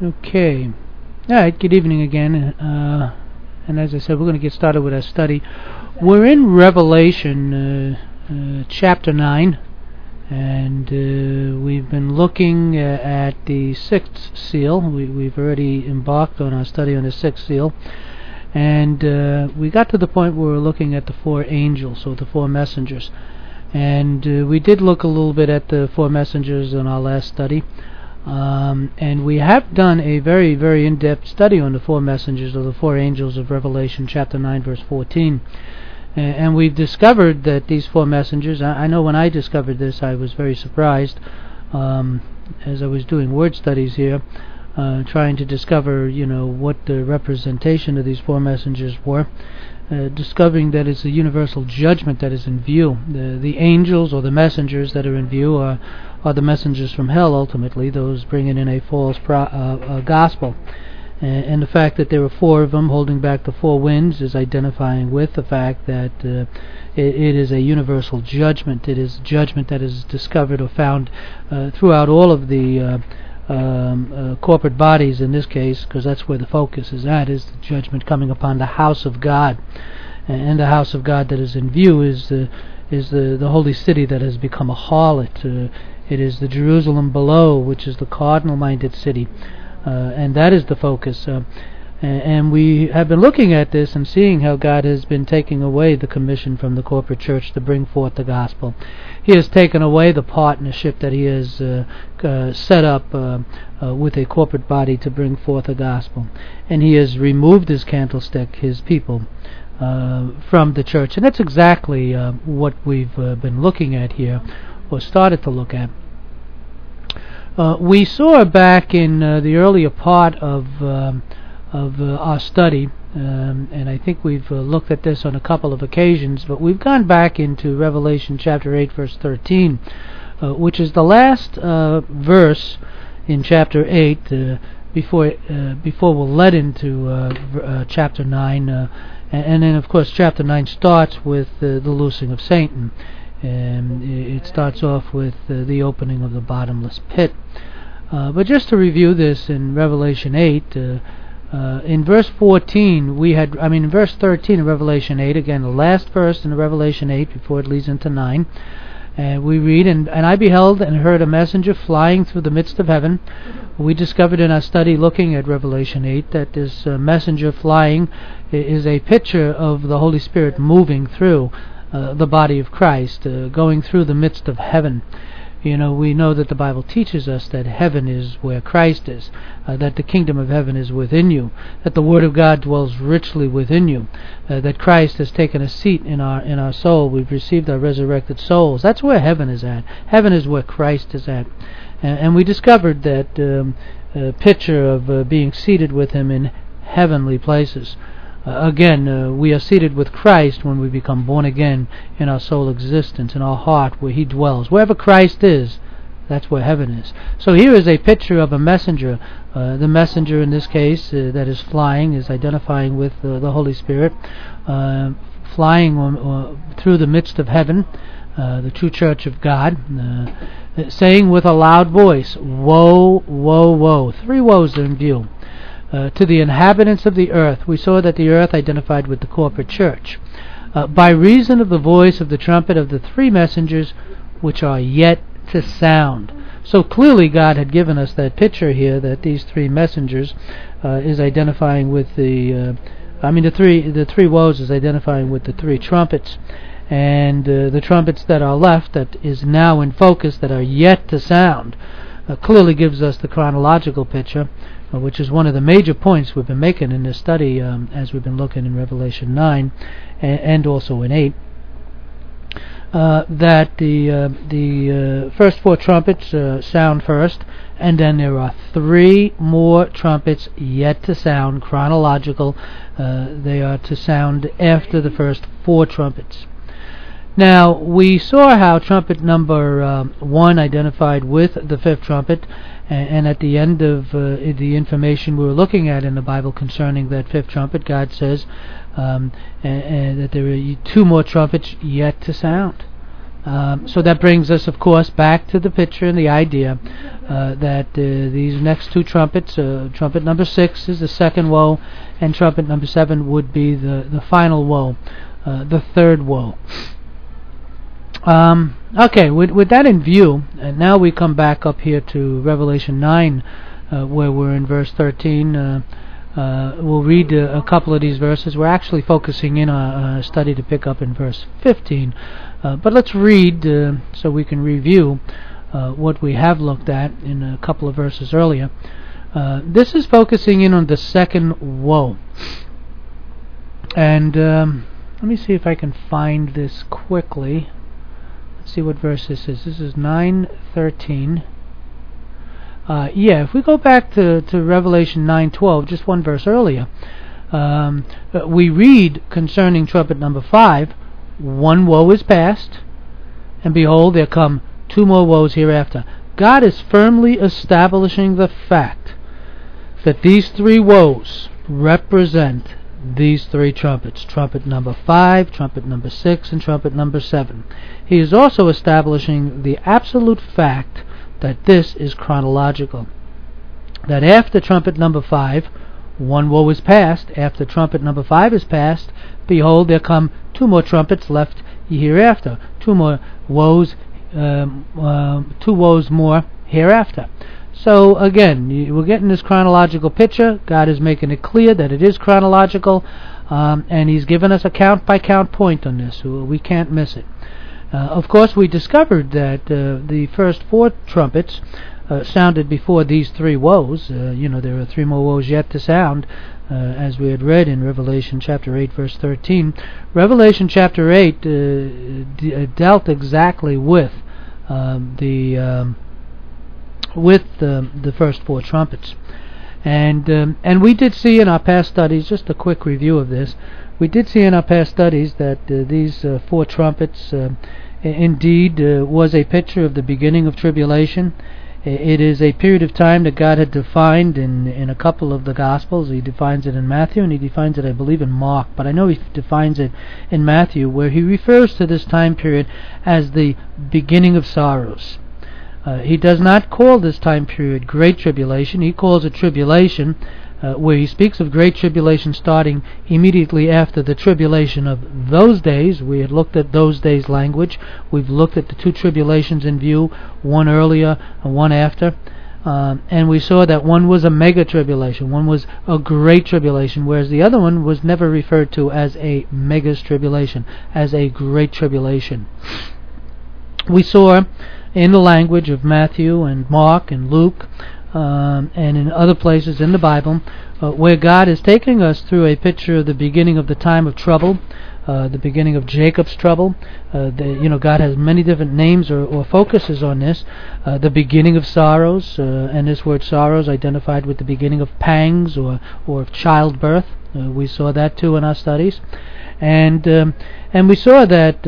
Okay. All right, good evening again. And as I said, we're going to get started with our study. We're in Revelation chapter 9, and we've been looking at the sixth seal. We've already embarked on our study on the sixth seal. And we got to the point where we're looking at the four angels, or the four messengers. And we did look a little bit at the four messengers in our last study. And we have done a very, very in-depth study on the four messengers, or the four angels of Revelation chapter 9, verse 14. And we've discovered that these four messengers, I know when I discovered this I was very surprised as I was doing word studies here, trying to discover, what the representation of these four messengers were, discovering that it's a universal judgment that is in view. The angels, or the messengers that are in view, are the messengers from hell, ultimately, those bringing in a false gospel. And the fact that there are four of them holding back the four winds is identifying with the fact that it is a universal judgment. It is judgment that is discovered or found throughout all of the corporate bodies in this case, because that's where the focus is at, is the judgment coming upon the house of God. And the house of God that is in view is the holy city that has become a harlot. It is the Jerusalem below, which is the cardinal-minded city, and that is the focus. And we have been looking at this and seeing how God has been taking away the commission from the corporate church to bring forth the gospel. He has taken away the partnership that he has set up with a corporate body to bring forth the gospel. And he has removed his candlestick, his people, from the church. And that's exactly what we've been looking at here, or started to look at. We saw back in the earlier part of our study, and I think we've looked at this on a couple of occasions, but we've gone back into Revelation chapter 8, verse 13, which is the last verse in chapter 8 before we're led into chapter 9, and then of course chapter 9 starts with the loosing of Satan. It starts off with the opening of the bottomless pit. But just to review this in Revelation 8, in verse 14, in verse 13 of Revelation 8, again, the last verse in Revelation 8 before it leads into 9, we read, and I beheld and heard a messenger flying through the midst of heaven. We discovered in our study looking at Revelation 8 that this messenger flying is a picture of the Holy Spirit moving through the body of Christ, going through the midst of heaven. We know that the Bible teaches us that heaven is where Christ is, that the kingdom of heaven is within you, that the Word of God dwells richly within you, that Christ has taken a seat in our soul. We've received our resurrected souls. That's where heaven is at. Heaven is where Christ is at. And we discovered that picture of being seated with Him in heavenly places. Again, we are seated with Christ when we become born again in our soul existence, in our heart where He dwells. Wherever Christ is, that's where heaven is. So here is a picture of a messenger. The messenger in this case that is flying is identifying with the Holy Spirit, flying through the midst of heaven, the true church of God, saying with a loud voice, "Woe, woe, woe." Three woes are in view. To the inhabitants of the earth. We saw that the earth identified with the corporate church. By reason of the voice of the trumpet of the three messengers which are yet to sound. So clearly God had given us that picture here that these three messengers is identifying with the three woes is identifying with the three trumpets. And the trumpets that are left, that is now in focus, that are yet to sound, clearly gives us the chronological picture, which is one of the major points we've been making in this study as we've been looking in Revelation 9 and also in 8, that the first four trumpets sound first, and then there are three more trumpets yet to sound, chronological. They are to sound after the first four trumpets. Now, we saw how trumpet number 1 identified with the fifth trumpet, and at the end of the information we were looking at in the Bible concerning that fifth trumpet, God says that there are two more trumpets yet to sound. So that brings us, of course, back to the picture and the idea that these next two trumpets, trumpet number 6 is the second woe, and trumpet number 7 would be the final woe, the third woe. Okay, with that in view, and now we come back up here to Revelation 9, where we're in verse 13. We'll read a couple of these verses. We're actually focusing in on a study to pick up in verse 15. But let's read so we can review what we have looked at in a couple of verses earlier. This is focusing in on the second woe. And let me see if I can find this quickly. Let's see what verse this is. This is 9:13. If we go back to Revelation 9:12, just one verse earlier, we read concerning trumpet number 5, one woe is past, and behold, there come 2 more woes hereafter. God is firmly establishing the fact that these 3 woes represent these 3 trumpets, trumpet number 5, trumpet number 6, and trumpet number 7. He is also establishing the absolute fact that this is chronological. That after trumpet number 5, one woe is past. After trumpet number 5 is past, behold, there come 2 more trumpets left hereafter. 2 more woes, 2 woes more hereafter. So again, we're getting this chronological picture. God is making it clear that it is chronological, and He's given us a count-by-count point on this. We can't miss it. Of course, we discovered that the first 4 trumpets sounded before these 3 woes. There are 3 more woes yet to sound, as we had read in Revelation chapter 8, verse 13. Revelation chapter 8 dealt exactly with the first 4 trumpets. And we did see in our past studies, just a quick review of this, we did see in our past studies that these 4 trumpets indeed was a picture of the beginning of tribulation. It is a period of time that God had defined in a couple of the Gospels. He defines it in Matthew, and He defines it, I believe, in Mark. But I know He defines it in Matthew, where He refers to this time period as the beginning of sorrows. He does not call this time period Great Tribulation. He calls it tribulation, where He speaks of Great Tribulation starting immediately after the tribulation of those days. We had looked at those days language. We've looked at the 2 tribulations in view, one earlier and one after. And we saw that one was a mega tribulation, one was a great tribulation, whereas the other one was never referred to as a mega tribulation, as a great tribulation. We saw in the language of Matthew and Mark and Luke, and in other places in the Bible, where God is taking us through a picture of the beginning of the time of trouble, the beginning of Jacob's trouble. God has many different names or focuses on this. The beginning of sorrows, and this word sorrows identified with the beginning of pangs or of childbirth. We saw that too in our studies, and we saw that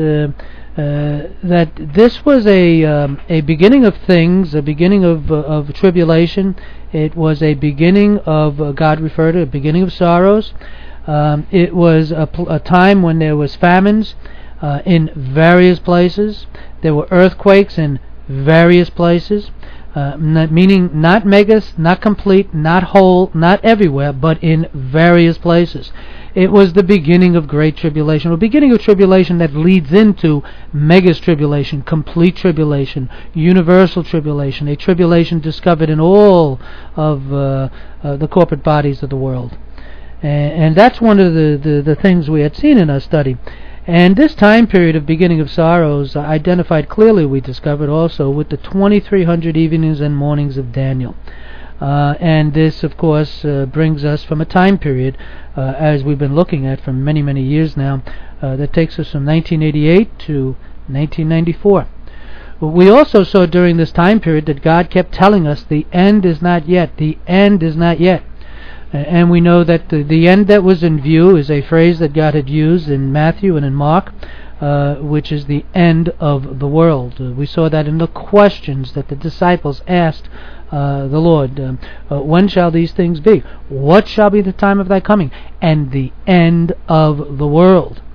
this was a beginning of things, a beginning of tribulation. It was a beginning of, God referred to, a beginning of sorrows. It was a time when there was famines in various places. There were earthquakes in various places, meaning not megas, not complete, not whole, not everywhere, but in various places. It was the beginning of great tribulation, a beginning of tribulation that leads into megas tribulation, complete tribulation, universal tribulation, a tribulation discovered in all of the corporate bodies of the world. And that's one of the things we had seen in our study. And this time period of beginning of sorrows identified clearly, we discovered also, with the 2300 evenings and mornings of Daniel. And this, of course, brings us from a time period, as we've been looking at for many, many years now, that takes us from 1988 to 1994. We also saw during this time period that God kept telling us the end is not yet, the end is not yet. And we know that the end that was in view is a phrase that God had used in Matthew and in Mark, which is the end of the world. We saw that in the questions that the disciples asked the Lord. When shall these things be? What shall be the time of thy coming? And the end of the world.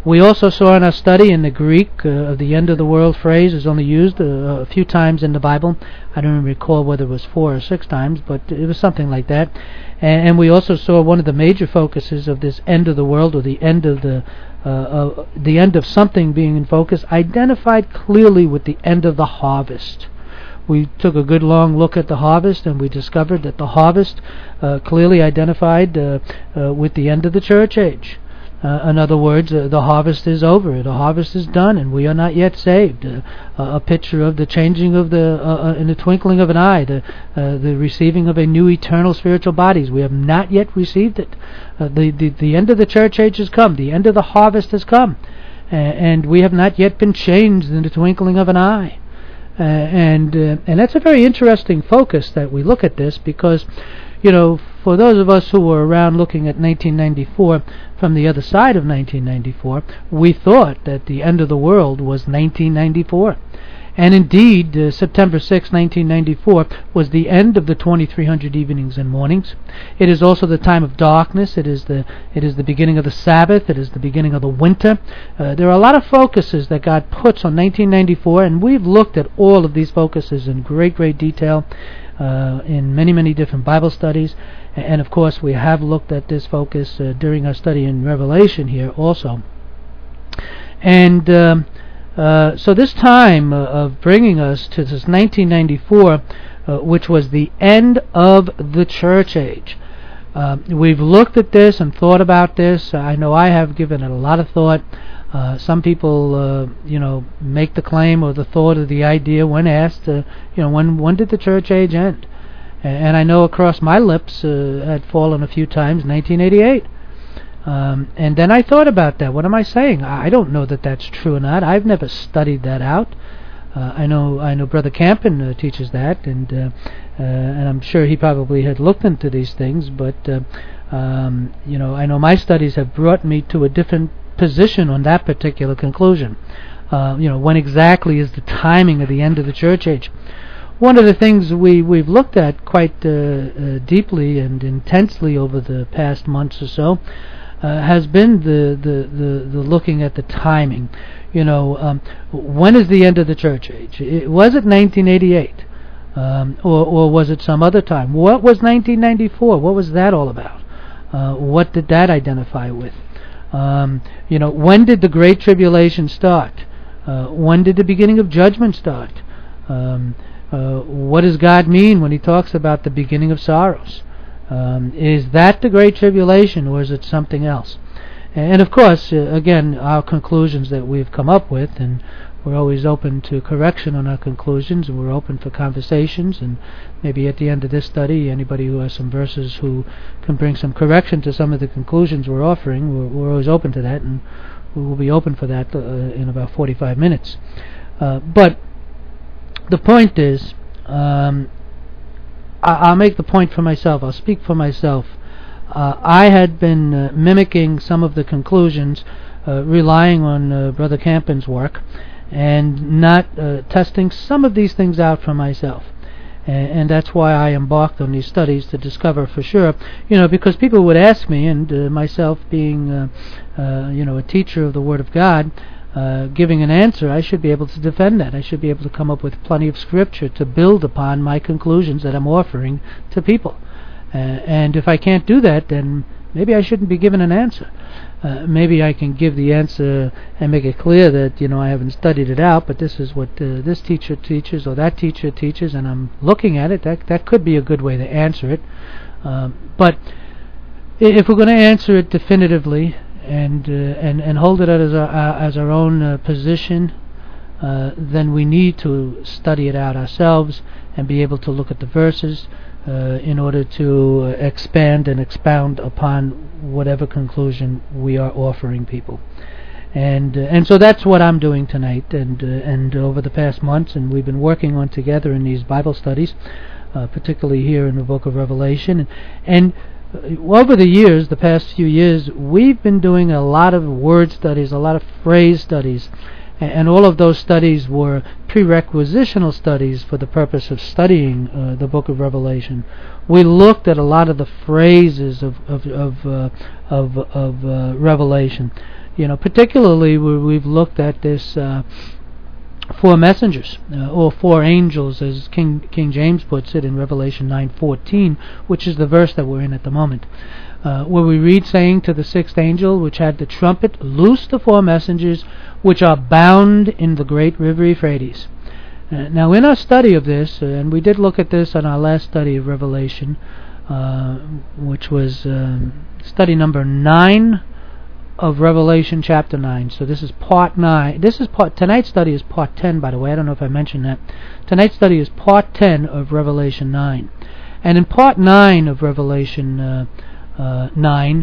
We also saw in our study in the Greek of the end of the world phrase is only used a few times in the Bible. I don't recall whether it was 4 or 6 times, but it was something like that. And we also saw one of the major focuses of this end of the world, or the end of the end of something being in focus, identified clearly with the end of the harvest. We took a good long look at the harvest, and we discovered that the harvest clearly identified with the end of the church age. In other words, the harvest is over, the harvest is done, and we are not yet saved. A picture of the changing of in the twinkling of an eye, the receiving of a new eternal spiritual bodies. We have not yet received it. The end of the church age has come. The end of the harvest has come, and we have not yet been changed in the twinkling of an eye. And that's a very interesting focus that we look at this, because, for those of us who were around looking at 1994 from the other side of 1994, we thought that the end of the world was 1994. And indeed, September 6, 1994 was the end of the 2300 evenings and mornings. It is also the time of darkness. It is the beginning of the Sabbath. It is the beginning of the winter. There are a lot of focuses that God puts on 1994, and we've looked at all of these focuses in great detail in many different Bible studies. And of course, we have looked at this focus during our study in Revelation here also. And so this time of bringing us to this 1994, which was the end of the church age. We've looked at this and thought about this. I know I have given it a lot of thought. Some people, make the claim or the thought or the idea when asked, when did the church age end? And I know across my lips had fallen a few times, 1988. And then I thought about that. What am I saying? I don't know that that's true or not. I've never studied that out. I know Brother Campen teaches that, and I'm sure he probably had looked into these things. But I know my studies have brought me to a different position on that particular conclusion. When exactly is the timing of the end of the church age? One of the things we've looked at quite deeply and intensely over the past months or so has been the looking at the timing. When is the end of the church age? Was it 1988? Or was it some other time? What was 1994? What was that all about? What did that identify with? When did the Great Tribulation start? When did the beginning of judgment start? What does God mean when He talks about the beginning of sorrows? Is that the Great Tribulation, or is it something else? And of course, again, our conclusions that we've come up with, and we're always open to correction on our conclusions, and we're open for conversations, and maybe at the end of this study, anybody who has some verses who can bring some correction to some of the conclusions we're offering, we're always open to that, and we will be open for that in about 45 minutes. But the point is, I'll make the point for myself. I'll speak for myself. I had been mimicking some of the conclusions, relying on Brother Campen's work, and not testing some of these things out for myself. And that's why I embarked on these studies, to discover for sure, because people would ask me, and myself being, a teacher of the Word of God, giving an answer, I should be able to defend that. I should be able to come up with plenty of scripture to build upon my conclusions that I'm offering to people. And if I can't do that, then maybe I shouldn't be given an answer. Maybe I can give the answer and make it clear that, I haven't studied it out, but this is what this teacher teaches or that teacher teaches, and I'm looking at it. That could be a good way to answer it. But if we're going to answer it definitively, and hold it as our own position, then we need to study it out ourselves and be able to look at the verses in order to expand and expound upon whatever conclusion we are offering people. And so that's what I'm doing tonight, and over the past months, and we've been working on together in these Bible studies, particularly here in the book of Revelation, and over the years, the past few years, we've been doing a lot of word studies, a lot of phrase studies, and all of those studies were prerequisitional studies for the purpose of studying the book of Revelation. We looked at a lot of the phrases of Revelation. particularly where we've looked at this 4 messengers, or 4 angels, as King James puts it in Revelation 9:14, which is the verse that we're in at the moment, where we read, saying to the 6th angel, which had the trumpet, loose the 4 messengers which are bound in the great river Euphrates. Now, in our study of this, and we did look at this on our last study of Revelation, which was study number 9 of Revelation chapter 9. So this is part 9. Tonight's study is part 10, by the way. I don't know if I mentioned that. Tonight's study is part 10 of Revelation 9. And in part 9 of Revelation 9,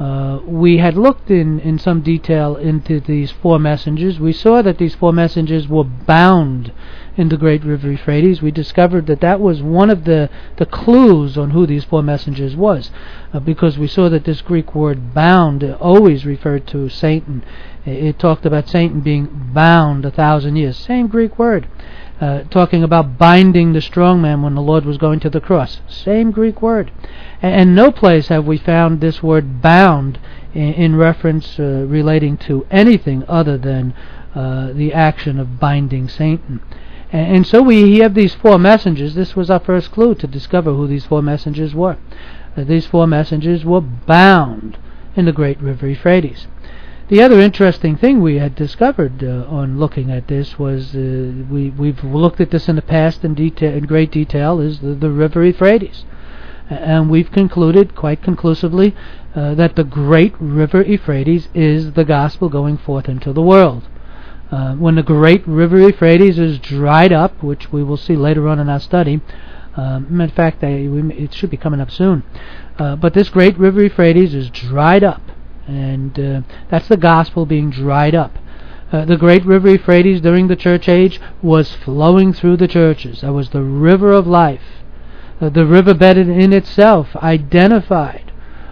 we had looked in some detail into these 4 messengers. We saw that these 4 messengers were bound in the great river Euphrates. We discovered that was one of the clues on who these 4 messengers was, because we saw that this Greek word bound always referred to Satan. It talked about Satan being bound 1,000 years. Same Greek word. Talking about binding the strong man when the Lord was going to the cross. Same Greek word. And no place have we found this word bound in reference relating to anything other than the action of binding Satan. And so we have these 4 messengers. This was our first clue to discover who these 4 messengers were. These 4 messengers were bound in the great river Euphrates. The other interesting thing we had discovered on looking at this was, we've looked at this in the past in great detail, is the river Euphrates. And we've concluded quite conclusively that the great river Euphrates is the gospel going forth into the world. When the great river Euphrates is dried up, which we will see later on in our study, in fact, it should be coming up soon, but this great river Euphrates is dried up, and that's the gospel being dried up. The great river Euphrates during the church age was flowing through the churches. That was the river of life. The riverbed in itself identified,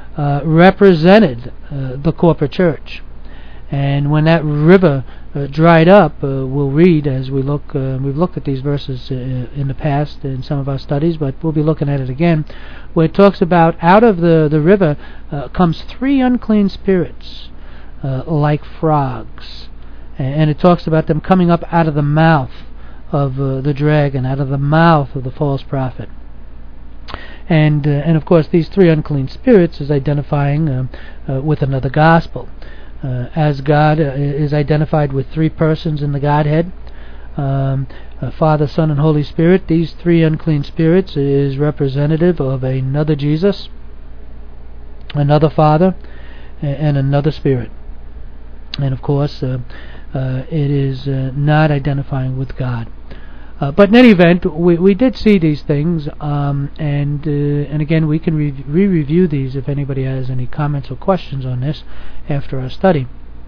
represented the corporate church. And when that river dried up, we'll read as we look, we've looked at these verses in the past in some of our studies, but we'll be looking at it again, where it talks about out of the river comes 3 unclean spirits, like frogs. And it talks about them coming up out of the mouth of the dragon, out of the mouth of the false prophet. And of course, these 3 unclean spirits is identifying with another gospel. As God is identified with 3 persons in the Godhead, Father, Son, and Holy Spirit, these 3 unclean spirits is representative of another Jesus, another Father, and another Spirit. And of course, it is not identifying with God. But in any event, we did see these things, and again, we can re-review these if anybody has any comments or questions on this after our study.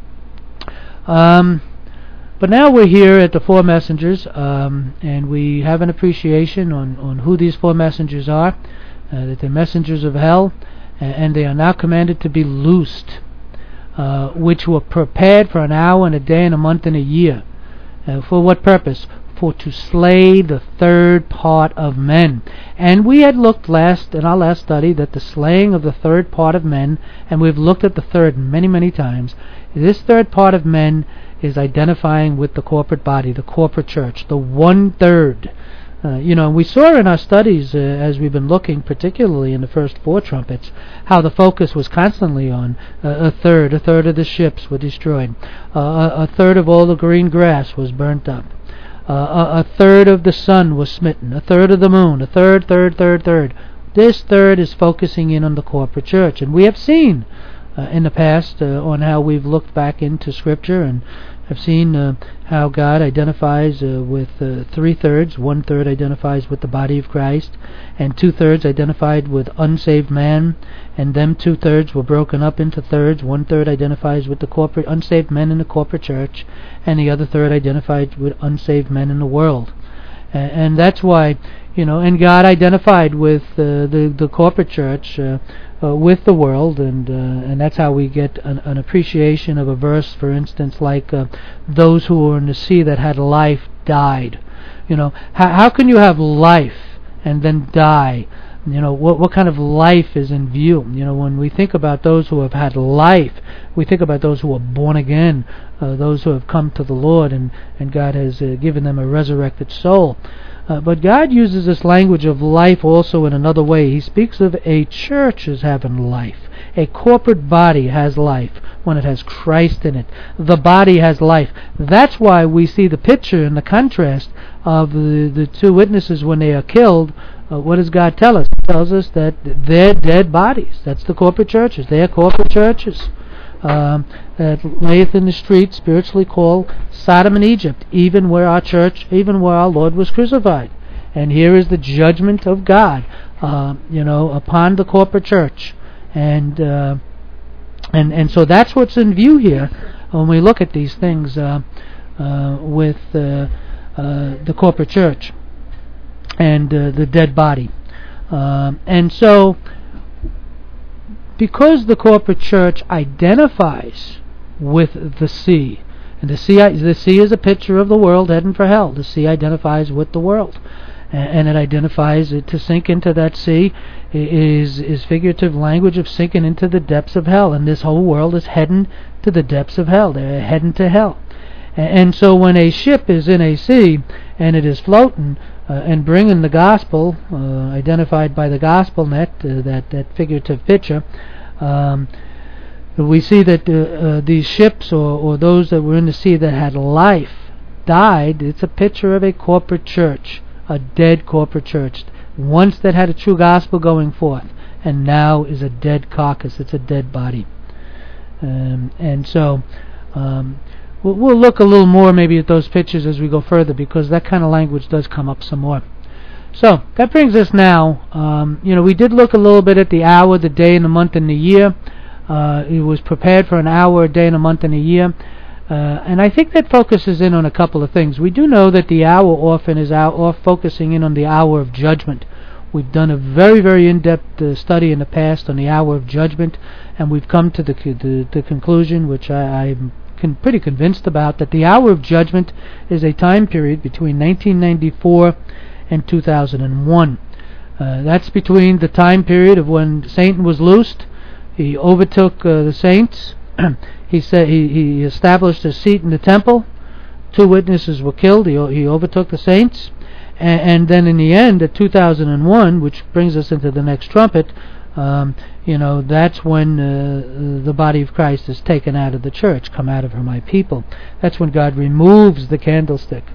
But now we're here at the 4 messengers, and we have an appreciation on who these 4 messengers are, that they're messengers of hell, and they are now commanded to be loosed, which were prepared for an hour and a day and a month and a year. For what purpose? For to slay the 3rd part of men. And we had looked in our last study that the slaying of the 3rd part of men, and we've looked at the 3rd many, many times, this 3rd part of men is identifying with the corporate body, the corporate church, the 1/3. We saw in our studies, as we've been looking, particularly in the first 4 trumpets, how the focus was constantly on a third of the ships were destroyed, a third of all the green grass was burnt up, a third of the sun was smitten, a third of the moon, a third. This third is focusing in on the corporate church, and we have seen in the past on how we've looked back into Scripture and have seen how God identifies with 3/3. 1/3 identifies with the body of Christ, and 2/3 identified with unsaved man, and them 2/3 were broken up into thirds. 1/3 identifies with the corporate unsaved men in the corporate church, and the other third identified with unsaved men in the world. And that's why, and God identified with the corporate church with the world, and that's how we get an appreciation of a verse, for instance, like those who were in the sea that had life died. How can you have life and then die? What kind of life is in view? When we think about those who have had life, we think about those who are born again, those who have come to the Lord, and God has given them a resurrected soul. But God uses this language of life also in another way. He speaks of a church as having life. A corporate body has life when it has Christ in it. The body has life. That's why we see the picture and the contrast of the two witnesses when they are killed. What does God tell us? He tells us that they're dead bodies. That's the corporate churches. They are corporate churches that layeth in the street, spiritually called Sodom and Egypt, even where our Lord was crucified. And here is the judgment of God, upon the corporate church. And so that's what's in view here when we look at these things with the corporate church and the dead body. And so, because the corporate church identifies with the sea, and the sea is a picture of the world heading for hell. The sea identifies with the world, and it identifies to sink into that sea is figurative language of sinking into the depths of hell, and this whole world is heading to the depths of hell. They're heading to hell. And so when a ship is in a sea and it is floating and bringing the gospel, identified by the gospel net, that figurative picture, we see that these ships or those that were in the sea that had life died. It's a picture of a corporate church, a dead corporate church, once that had a true gospel going forth, and now is a dead carcass. It's a dead body. And so we'll look a little more maybe at those pictures as we go further, because that kind of language does come up some more. So that brings us now, we did look a little bit at the hour, the day, and the month, and the year. It was prepared for an hour, a day, and a month, and a year. And I think that focuses in on a couple of things. We do know that the hour often is focusing in on the hour of judgment. We've done a very, very in-depth study in the past on the hour of judgment, and we've come to the conclusion, which I'm pretty convinced about, that the hour of judgment is a time period between 1994 and 2001. That's between the time period of when Satan was loosed. He overtook the saints. He said he established a seat in the temple. 2 witnesses were killed. He overtook the saints, and then in the end, at 2001, which brings us into the next trumpet, that's when the body of Christ is taken out of the church. Come out of her, my people. That's when God removes the candlestick,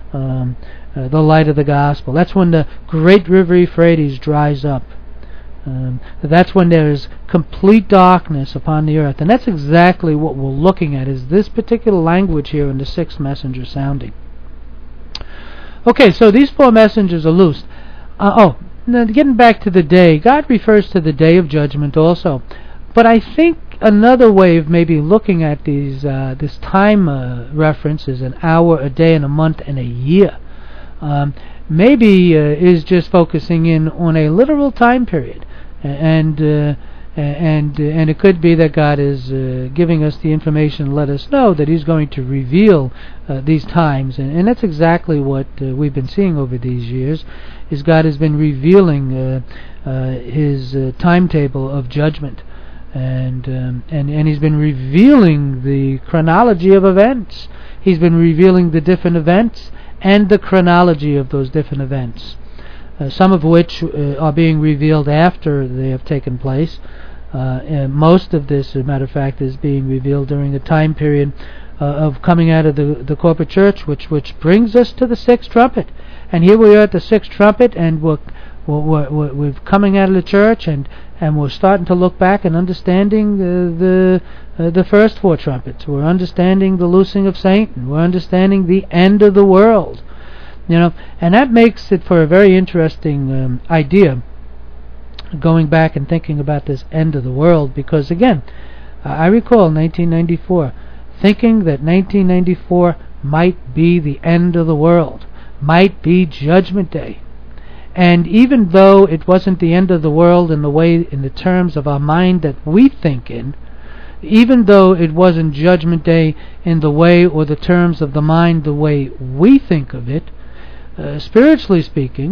the light of the gospel. That's when the great river Euphrates dries up. That's when there is complete darkness upon the earth. And that's exactly what we're looking at, is this particular language here in the 6th messenger sounding. Okay, so these 4 messengers are loosed. Now getting back to the day, God refers to the day of judgment also. But I think another way of maybe looking at these this time reference is an hour, a day, and a month, and a year. Maybe is just focusing in on a literal time period, and it could be that God is giving us the information to let us know that He's going to reveal these times, and that's exactly what we've been seeing over these years. Is God has been revealing His timetable of judgment, and He's been revealing the chronology of events. He's been revealing the different events and the chronology of those different events, some of which are being revealed after they have taken place. And most of this, as a matter of fact, is being revealed during the time period of coming out of the corporate church, which brings us to the 6th trumpet. And here we are at the 6th trumpet, and we're coming out of the church, and we're starting to look back and understanding the first 4 trumpets. We're understanding the loosing of Satan. We're understanding the end of the world. And that makes it for a very interesting idea, going back and thinking about this end of the world, because again, I recall 1994, thinking that 1994 might be the end of the world, might be Judgment Day. And even though it wasn't the end of the world in the terms of our mind that we think in, even though it wasn't Judgment Day in the way or the terms of the mind the way we think of it, spiritually speaking,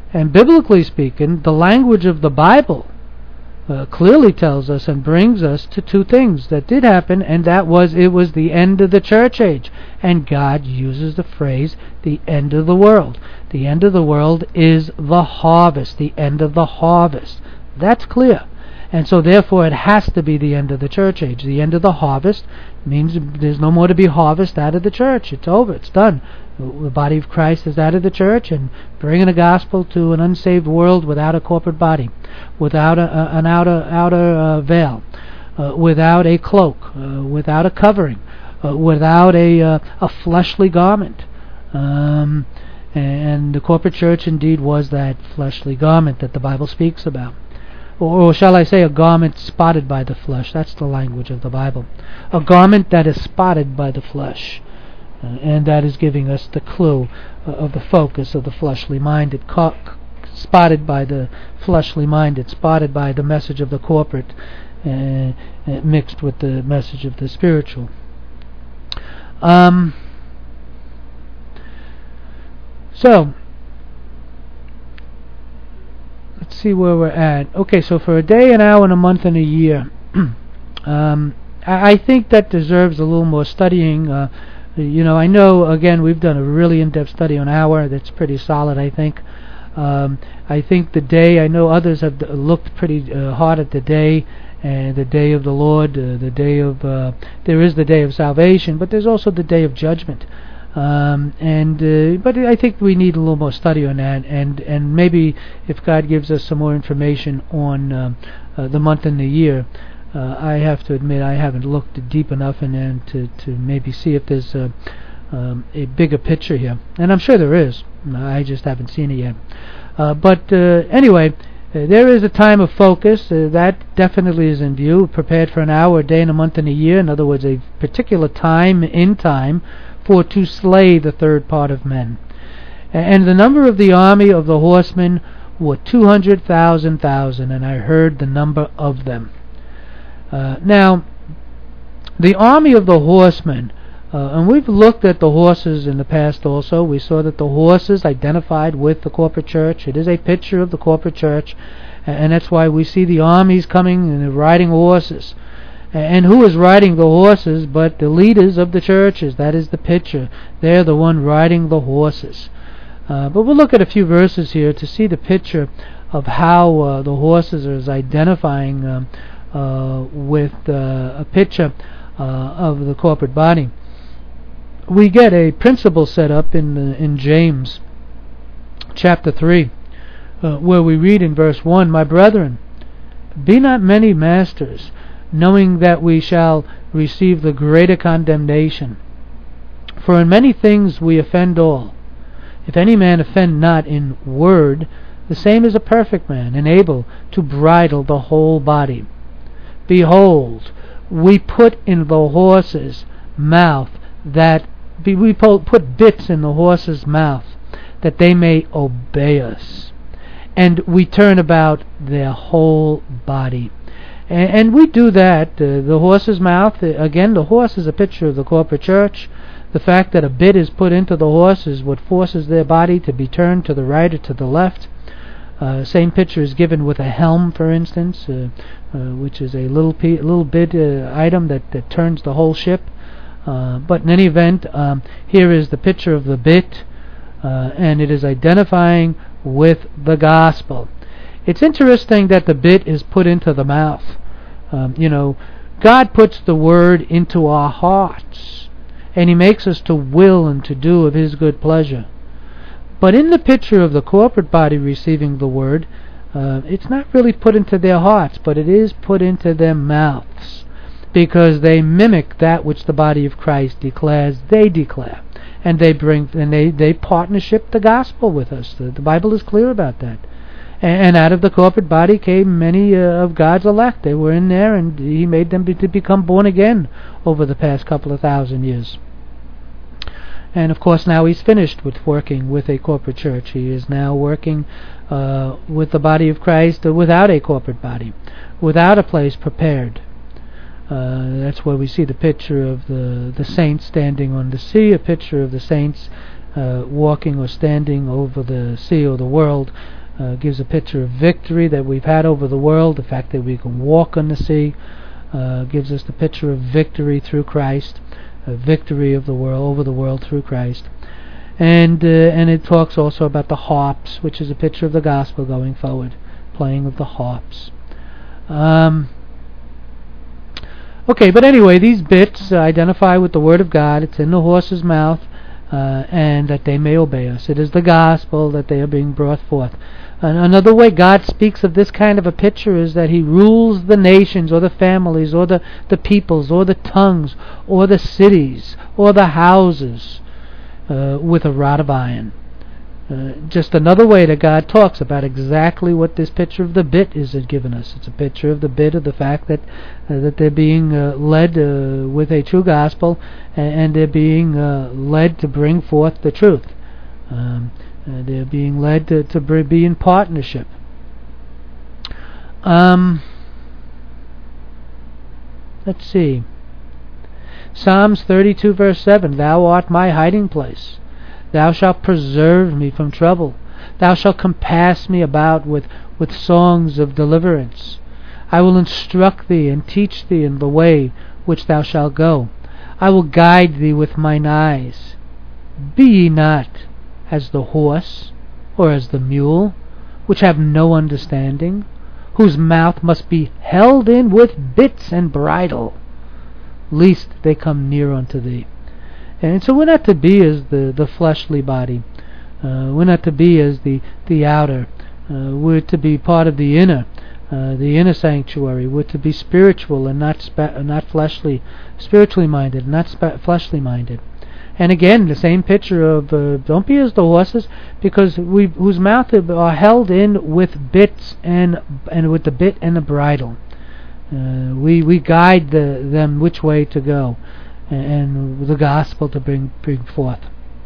And biblically speaking, the language of the Bible clearly tells us and brings us to two things that did happen, and it was the end of the church age. And God uses the phrase, the end of the world. The end of the world is the harvest, the end of the harvest. That's clear. And so therefore it has to be the end of the church age. The end of the harvest means there's no more to be harvest out of the church. It's over. It's done. The body of Christ is out of the church and bringing the gospel to an unsaved world without a corporate body, without an outer veil, without a cloak, without a covering, without a fleshly garment. And the corporate church indeed was that fleshly garment that the Bible speaks about. Or shall I say a garment spotted by the flesh. That's the language of the Bible. A garment that is spotted by the flesh. And that is giving us the clue of the focus of the fleshly minded. Spotted by the fleshly minded. Spotted by the message of the corporate. Mixed with the message of the spiritual. So, let's see where we're at. Okay, so for a day, an hour, and a month, and a year, I think that deserves a little more studying. I know, again, we've done a really in-depth study on hour. That's pretty solid, I think. I think the day, I know others have looked pretty hard at the day, and the day of the Lord, the day of, there is the day of salvation, but there's also the day of judgment. But I think we need a little more study on that, and maybe if God gives us some more information on the month and the year, I have to admit I haven't looked deep enough in to maybe see if there's a bigger picture here, and I'm sure there is. I just haven't seen it yet. But anyway, there is a time of focus that definitely is in view, prepared for an hour, a day, and a month, and a year. In other words, a particular time in time for to slay the third part of men. And the number of the army of the horsemen were 200,000, and I heard the number of them. Now, the army of the horsemen, and we've looked at the horses in the past also. We saw that the horses identified with the corporate church. It is a picture of the corporate church, and that's why we see the armies coming and riding horses. And who is riding the horses but the leaders of the churches? That is the picture. They're the one riding the horses. But we'll look at a few verses here to see the picture of how the horses is identifying with a picture of the corporate body. We get a principle set up in James chapter 3, where we read in verse 1, "My brethren, be not many masters, knowing that we shall receive the greater condemnation. For in many things we offend all. If any man offend not in word, the same is a perfect man, and able to bridle the whole body. Behold, we put in the horse's mouth we put bits in the horse's mouth, that they may obey us, and we turn about their whole body." And we do that. The horse's mouth, again, the horse is a picture of the corporate church. The fact that a bit is put into the horse is what forces their body to be turned to the right or to the left. Same picture is given with a helm, for instance, which is a little bit item that turns the whole ship. But in any event, here is the picture of the bit, and it is identifying with the gospel. It's interesting that the bit is put into the mouth. God puts the word into our hearts, and He makes us to will and to do of His good pleasure. But in the picture of the corporate body receiving the word, it's not really put into their hearts, but it is put into their mouths, because they mimic that which the body of Christ declares they declare, and they partnership the gospel with us. The Bible is clear about that. And out of the corporate body came many of God's elect. They were in there, and He made them to become born again over the past couple of thousand years. And of course now He's finished with working with a corporate church. He is now working with the body of Christ without a corporate body, without a place prepared. That's where we see the picture of the saints standing on the sea, a picture of the saints walking or standing over the sea or the world, gives a picture of victory that we've had over the world, the fact that we can walk on the sea. Gives us the picture of victory through Christ, a victory of the world over the world through Christ. And it talks also about the harps, which is a picture of the gospel going forward, playing of the harps. Okay, but anyway, these bits identify with the Word of God. It's in the horse's mouth, and that they may obey us. It is the gospel that they are being brought forth. And another way God speaks of this kind of a picture is that He rules the nations, or the families, or the peoples, or the tongues, or the cities, or the houses, with a rod of iron. Just another way that God talks about exactly what this picture of the bit is given us. It's a picture of the bit, of the fact that they're being led with a true gospel, and they're being led to bring forth the truth. They're being led to be in partnership. Let's see. Psalms 32 verse 7, Thou art my hiding place. Thou shalt preserve me from trouble. Thou shalt compass me about with songs of deliverance. I will instruct thee and teach thee in the way which thou shalt go. I will guide thee with mine eyes. Be ye not as the horse, or as the mule, which have no understanding, whose mouth must be held in with bits and bridle, lest they come near unto thee. And so we're not to be as the fleshly body. We're not to be as the outer. We're to be part of the inner sanctuary. We're to be spiritual and not fleshly, spiritually minded, not fleshly minded. And again, the same picture of don't be as the horses, because whose mouth are held in with bits and with the bit and the bridle. We guide them which way to go, and the gospel to bring forth.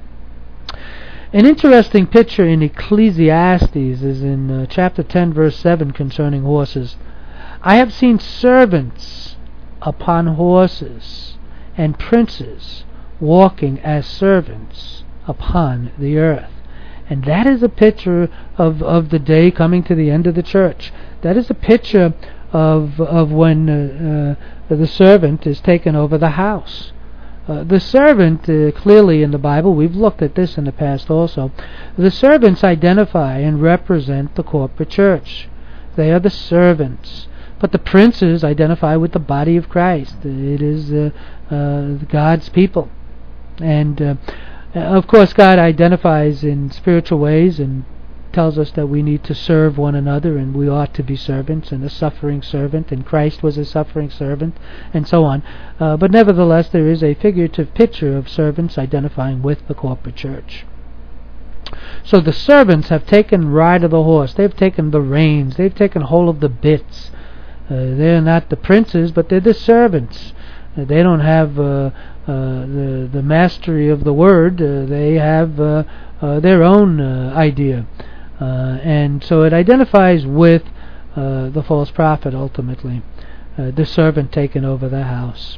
An interesting picture in Ecclesiastes is in chapter 10 verse 7 concerning horses. I have seen servants upon horses, and princes walking as servants upon the earth. And that is a picture of the day coming to the end of the church. That is a picture of when the servant is taken over the house. The servant, clearly in the Bible, we've looked at this in the past also, the servants identify and represent the corporate church. They are the servants. But the princes identify with the body of Christ. It is God's people. And of course God identifies in spiritual ways and tells us that we need to serve one another, and we ought to be servants, and a suffering servant, and Christ was a suffering servant, and so on. But nevertheless, there is a figurative picture of servants identifying with the corporate church. So the servants have taken ride of the horse. They've taken the reins. They've taken hold of the bits. They're not the princes, but they're the servants. They don't have the mastery of the word. They have their own idea. And so it identifies with the false prophet ultimately, the servant taking over the house.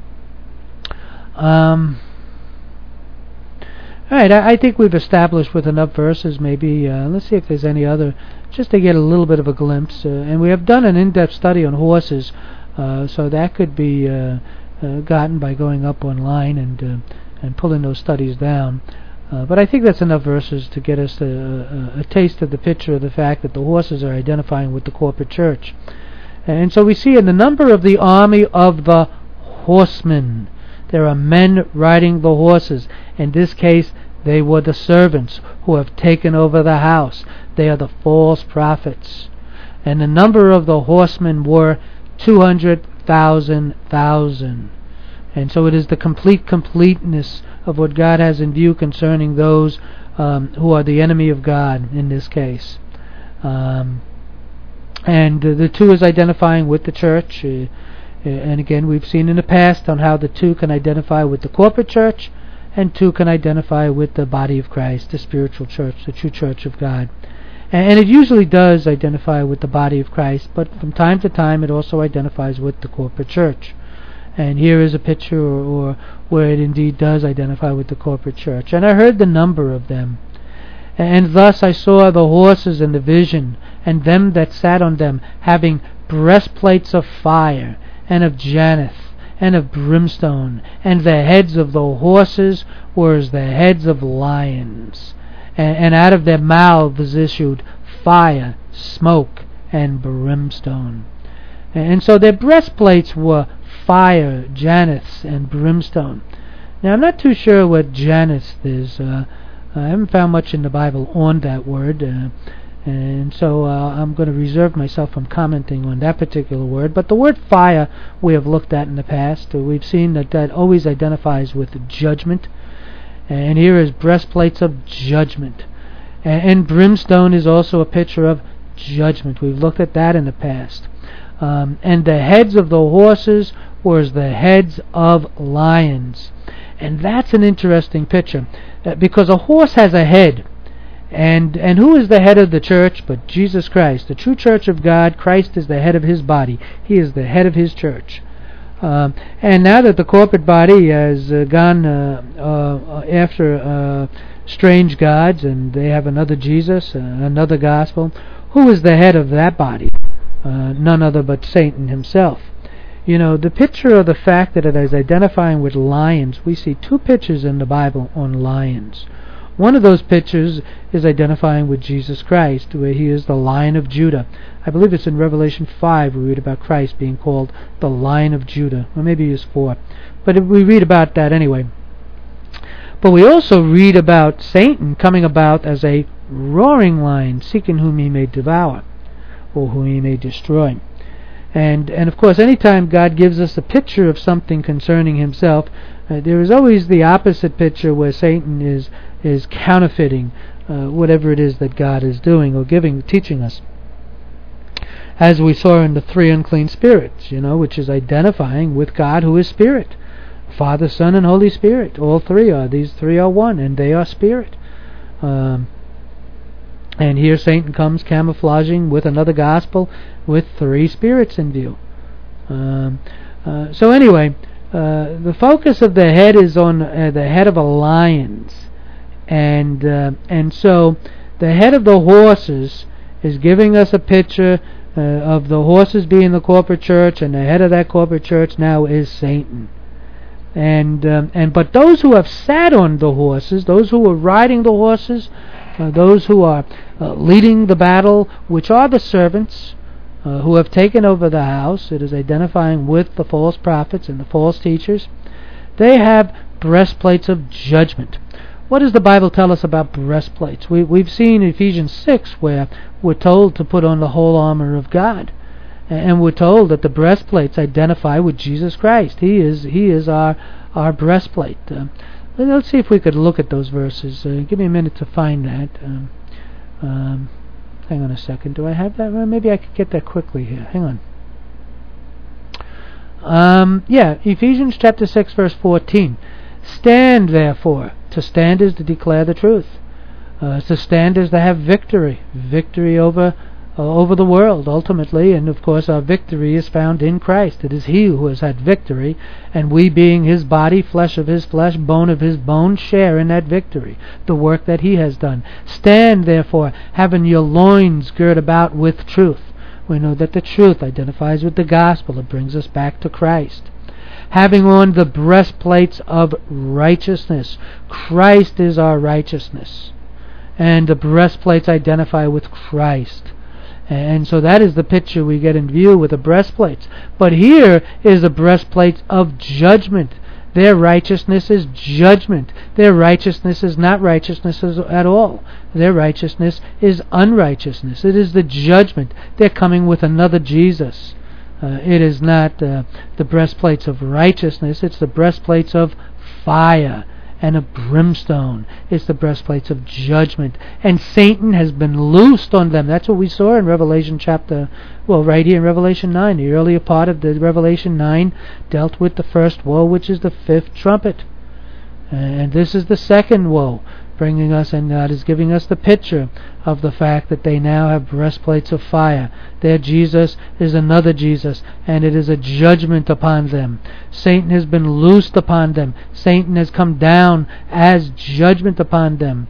Alright, I think we've established with enough verses. Maybe let's see if there's any other, just to get a little bit of a glimpse. And we have done an in-depth study on horses, so that could be gotten by going up online and pulling those studies down. But I think that's enough verses to get us a taste of the picture of the fact that the horses are identifying with the corporate church. And so we see in the number of the army of the horsemen, there are men riding the horses. In this case, they were the servants who have taken over the house. They are the false prophets. And the number of the horsemen were 200,000. And so it is the completeness of what God has in view concerning those who are the enemy of God in this case. And the two is identifying with the church. And again, we've seen in the past on how the two can identify with the corporate church, and two can identify with the body of Christ, the spiritual church, the true church of God. And it usually does identify with the body of Christ, but from time to time it also identifies with the corporate church. And here is a picture or where it indeed does identify with the corporate church. And I heard the number of them. And thus I saw the horses in the vision, and them that sat on them, having breastplates of fire, and of jacinth, and of brimstone, and the heads of the horses were as the heads of lions, and out of their mouths issued fire, smoke, and brimstone. And so their breastplates were fire, jacinth, and brimstone. Now I'm not too sure what jacinth is. I haven't found much in the Bible on that word, and so I'm going to reserve myself from commenting on that particular word. But the word fire we have looked at in the past. We've seen that always identifies with judgment, and here is breastplates of judgment. And brimstone is also a picture of judgment. We've looked at that in the past. And the heads of the horses were as the heads of lions. And that's an interesting picture, because a horse has a head. And who is the head of the church but Jesus Christ? The true church of God, Christ is the head of his body. He is the head of his church. And now that the corporate body has gone after strange gods, and they have another Jesus, another gospel, who is the head of that body? None other but Satan himself. You know, the picture of the fact that it is identifying with lions, we see two pictures in the Bible on lions. One of those pictures is identifying with Jesus Christ, where he is the Lion of Judah. I believe it's in Revelation 5 we read about Christ being called the Lion of Judah, or maybe it's 4. But we read about that anyway. But we also read about Satan coming about as a roaring lion, seeking whom he may devour, or whom he may destroy. And of course, anytime God gives us a picture of something concerning himself, there is always the opposite picture where Satan is counterfeiting whatever it is that God is doing or teaching us. As we saw in the three unclean spirits, which is identifying with God, who is spirit. Father, Son, and Holy Spirit. These three are one, and they are spirit. And here Satan comes camouflaging with another gospel with three spirits in view. So anyway, the focus of the head is on the head of a lions. And so the head of the horses is giving us a picture of the horses being the corporate church, and the head of that corporate church now is Satan. But those who have sat on the horses, those who are riding the horses, those who are leading the battle, which are the servants who have taken over the house, it is identifying with the false prophets and the false teachers, they have breastplates of judgment. What does the Bible tell us about breastplates? We've seen Ephesians 6 where we're told to put on the whole armor of God. And we're told that the breastplates identify with Jesus Christ. He is our breastplate. Let's see if we could look at those verses. Give me a minute to find that. Hang on a second. Do I have that? Well, maybe I could get that quickly here. Hang on. Ephesians chapter 6, verse 14. Stand, therefore. To stand is to declare the truth. To stand is to have victory. Victory over the world, ultimately, and of course our victory is found in Christ. It is he who has had victory, and we, being his body, flesh of his flesh, bone of his bone, share in that victory, the work that he has done. Stand, therefore, having your loins girt about with truth. We know that the truth identifies with the gospel. It brings us back to Christ. Having on the breastplates of righteousness. Christ is our righteousness, and the breastplates identify with Christ. And so that is the picture we get in view with the breastplates. But here is the breastplates of judgment. Their righteousness is judgment. Their righteousness is not righteousness at all. Their righteousness is unrighteousness. It is the judgment. They're coming with another Jesus. It is not the breastplates of righteousness. It's the breastplates of fire and of brimstone. It's the breastplates of judgment. And Satan has been loosed on them. That's what we saw in Revelation right here in Revelation 9. The earlier part of the Revelation 9 dealt with the first woe, which is the fifth trumpet. And this is the second woe, bringing us, and God is giving us the picture of the fact that they now have breastplates of fire. Their Jesus is another Jesus, and it is a judgment upon them. Satan has been loosed upon them. Satan has come down as judgment upon them.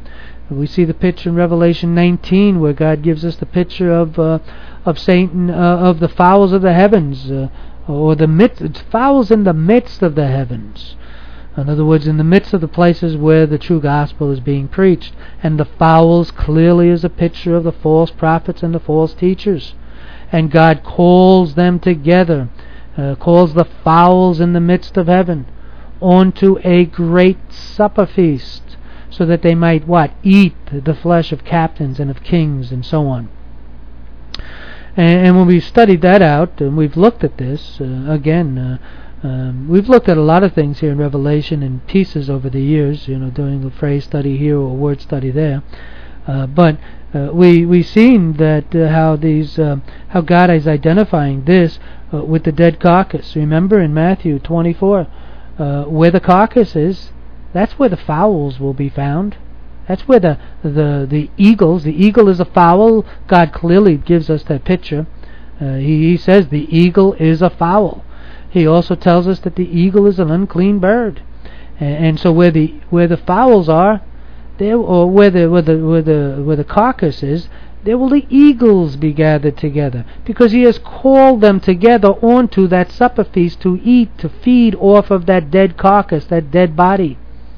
We see the picture in Revelation 19 where God gives us the picture of Satan, of the fowls of the heavens, or the fowls in the midst of the heavens. In other words, in the midst of the places where the true gospel is being preached. And the fowls clearly is a picture of the false prophets and the false teachers. And God calls them together, calls the fowls in the midst of heaven onto a great supper feast, so that they might what? Eat the flesh of captains and of kings and so on. And when we've studied that out, and we've looked at this, we've looked at a lot of things here in Revelation in pieces over the years, doing a phrase study here or a word study there. But we've seen that how God is identifying this with the dead carcass. Remember in Matthew 24, where the carcass is, that's where the fowls will be found. That's where the eagles. The eagle is a fowl. God clearly gives us that picture. He says the eagle is a fowl. He also tells us that the eagle is an unclean bird. And so where the fowls are, there, or where the carcass is, there will the eagles be gathered together, because He has called them together onto that supper feast to eat, to feed off of that dead carcass, that dead body.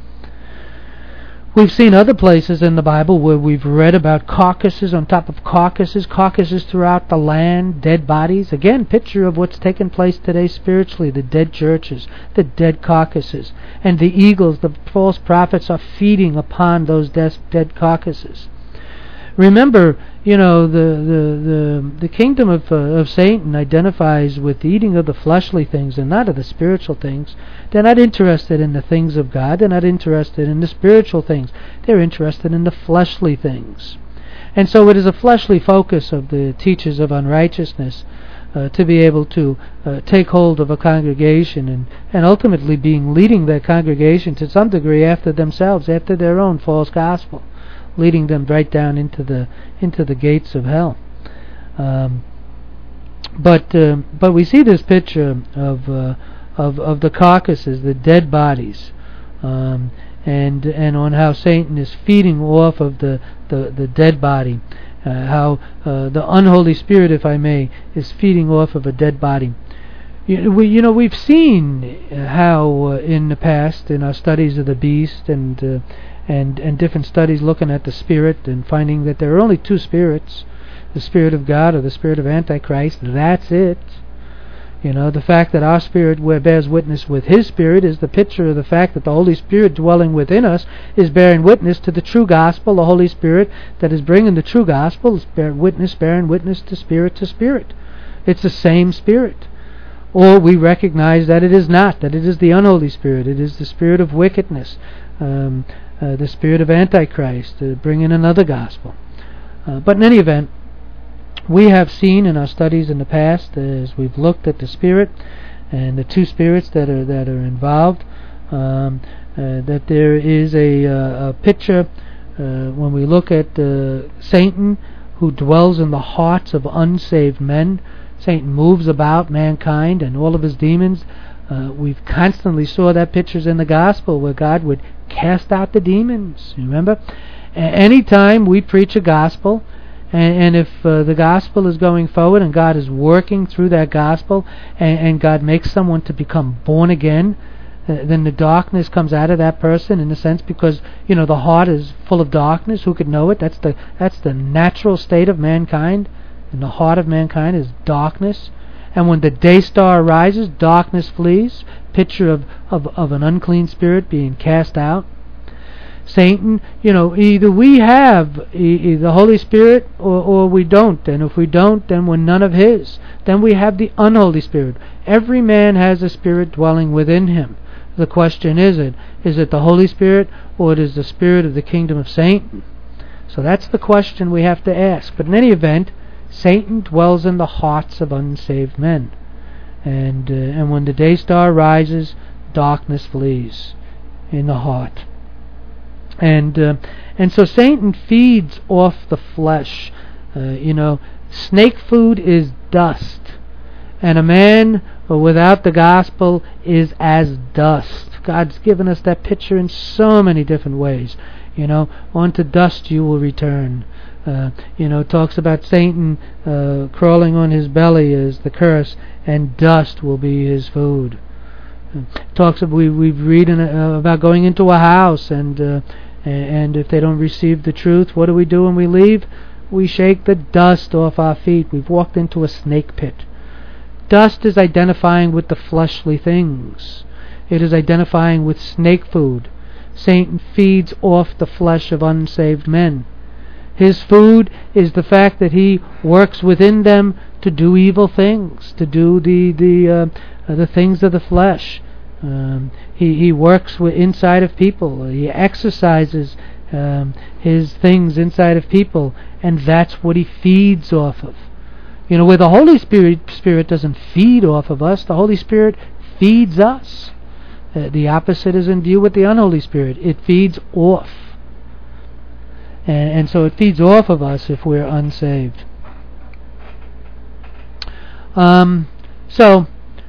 We've seen other places in the Bible where we've read about carcasses on top of carcasses throughout the land, dead bodies. Again, picture of what's taken place today spiritually, the dead churches, the dead carcasses. And the eagles, the false prophets, are feeding upon those dead carcasses. Remember, the kingdom of Satan identifies with the eating of the fleshly things and not of the spiritual things. They're not interested in the things of God. They're not interested in the spiritual things. They're interested in the fleshly things. And so it is a fleshly focus of the teachers of unrighteousness to be able to take hold of a congregation and ultimately leading that congregation to some degree after themselves, after their own false gospel, leading them right down into the gates of hell. But we see this picture of the carcasses, the dead bodies, and on how Satan is feeding off of the dead body, how the unholy spirit, if I may, is feeding off of a dead body. We've seen how in the past, in our studies of the beast and different studies looking at the spirit and finding that there are only two spirits, the Spirit of God or the spirit of Antichrist. That's it. The fact that our spirit bears witness with His Spirit is the picture of the fact that the Holy Spirit dwelling within us is bearing witness to the true gospel. The Holy Spirit that is bringing the true gospel is bearing witness to spirit to spirit. It's the same Spirit. Or we recognize that it is not, that it is the unholy spirit. It is the spirit of wickedness, the spirit of Antichrist, bringing another gospel. But in any event, we have seen in our studies in the past, as we've looked at the Spirit and the two spirits that are involved, that there is a picture when we look at Satan, who dwells in the hearts of unsaved men. Satan moves about mankind and all of his demons. We've constantly saw that pictures in the gospel where God would cast out the demons. Remember? Anytime we preach a gospel, and if the gospel is going forward and God is working through that gospel, and God makes someone to become born again, then the darkness comes out of that person, in a sense, because the heart is full of darkness. Who could know it? That's the natural state of mankind. And the heart of mankind is darkness. And when the day star arises, darkness flees. Picture of an unclean spirit being cast out. Satan, either we have the Holy Spirit or we don't. And if we don't, then we're none of His. Then we have the unholy spirit. Every man has a spirit dwelling within him. The question is it the Holy Spirit, or it is the spirit of the kingdom of Satan? So that's the question we have to ask. But in any event, Satan dwells in the hearts of unsaved men. And when the day star rises, darkness flees in the heart. And so Satan feeds off the flesh. Snake food is dust. And a man without the gospel is as dust. God's given us that picture in so many different ways. Unto dust you will return. Talks about Satan crawling on his belly as the curse, and dust will be his food. We've read about going into a house, and if they don't receive the truth, what do we do when we leave? We shake the dust off our feet. We've walked into a snake pit. Dust is identifying with the fleshly things. It is identifying with snake food. Satan feeds off the flesh of unsaved men. His food is the fact that he works within them to do evil things, to do the things of the flesh. He works inside of people. He exercises his things inside of people, and that's what he feeds off of. Where the Holy Spirit doesn't feed off of us, the Holy Spirit feeds us. The opposite is in view with the unholy spirit. It feeds off. And so it feeds off of us if we're unsaved. So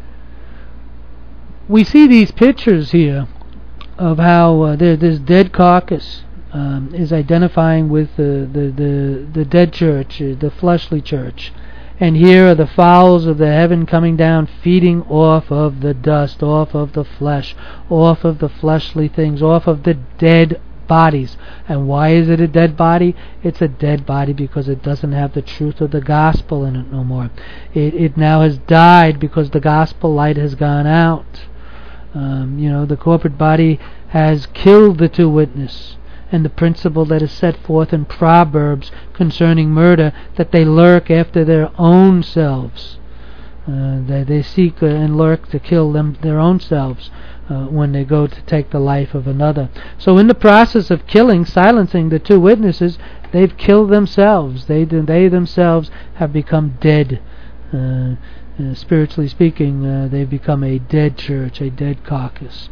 we see these pictures here of how this dead carcass is identifying with the dead church, the fleshly church. And here are the fowls of the heaven coming down, feeding off of the dust, off of the flesh, off of the fleshly things, off of the dead bodies. And why is it a dead body? It's a dead body because it doesn't have the truth of the gospel in it no more. It now has died because the gospel light has gone out. The corporate body has killed the two witnesses. And the principle that is set forth in Proverbs concerning murder, that they lurk after their own selves. They seek and lurk to kill their own selves when they go to take the life of another. So in the process of silencing the two witnesses, they've killed themselves. They themselves have become dead. Spiritually speaking, they've become a dead church, a dead carcass.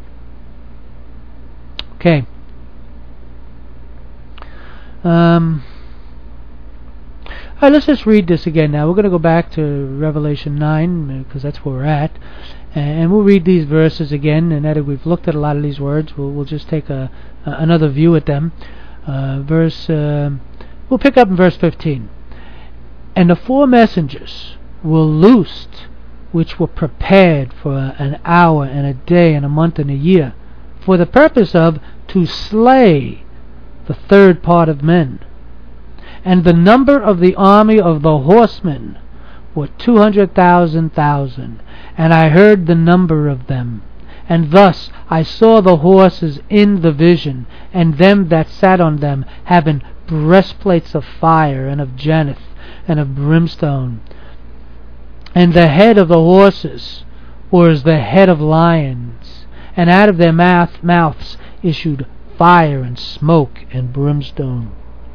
Okay. Alright, let's just read this again now. We're going to go back to Revelation 9 because that's where we're at, and we'll read these verses again. And that we've looked at a lot of these words, we'll just take another view at them. We'll pick up in verse 15. And the four messengers were loosed, which were prepared for an hour and a day and a month and a year, for the purpose of to slay the third part of men. And the number of the army of the horsemen were 200,000. And I heard the number of them. And thus I saw the horses in the vision, and them that sat on them, having breastplates of fire, and of jacinth, and of brimstone. And the head of the horses was the head of lions, and out of their mouths issued fire and smoke and brimstone.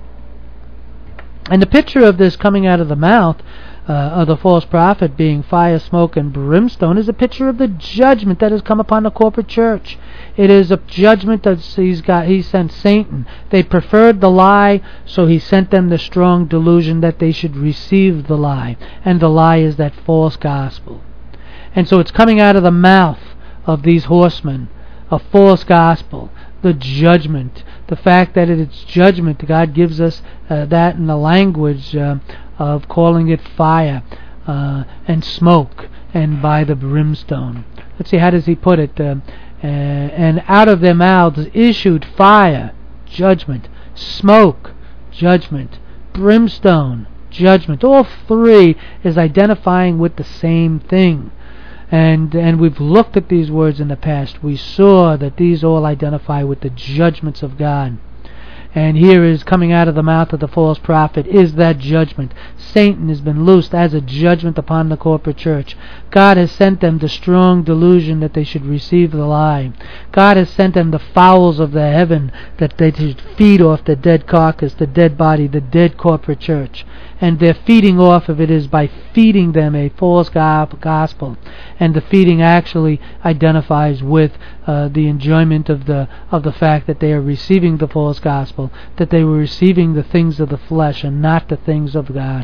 And the picture of this coming out of the mouth of the false prophet being fire, smoke, and brimstone is a picture of the judgment that has come upon the corporate church. It is a judgment that he sent Satan. They preferred the lie, so he sent them the strong delusion that they should receive the lie. And the lie is that false gospel. And so it's coming out of the mouth of these horsemen, a false gospel. The judgment, the fact that it's judgment, God gives us that in the language of calling it fire and smoke and by the brimstone. Let's see, how does he put it? And out of their mouths issued fire, judgment, smoke, judgment, brimstone, judgment. All three is identifying with the same thing. And we've looked at these words in the past. We saw that these all identify with the judgments of God. And here is coming out of the mouth of the false prophet is that judgment. Satan has been loosed as a judgment upon the corporate church. God has sent them the strong delusion that they should receive the lie. God has sent them the fowls of the heaven that they should feed off the dead carcass, the dead body, the dead corporate church. And their feeding off of it is by feeding them a false gospel. And the feeding actually identifies with the enjoyment of the fact that they are receiving the false gospel, that they were receiving the things of the flesh and not the things of God.